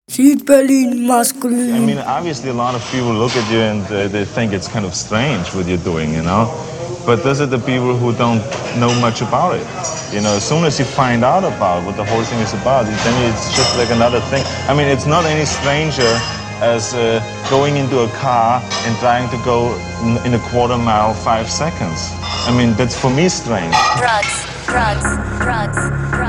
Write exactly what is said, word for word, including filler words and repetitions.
Seat Berlin masculine. I mean, obviously, a lot of people look at you and uh, they think it's kind of strange what you're doing, you know. But those are the people who don't know much about it. You know, as soon as you find out about what the whole thing is about, then it's just like another thing. I mean, it's not any stranger as uh, going into a car and trying to go in a quarter mile five seconds. I mean, that's for me strange. Drugs, drugs, drugs, drugs.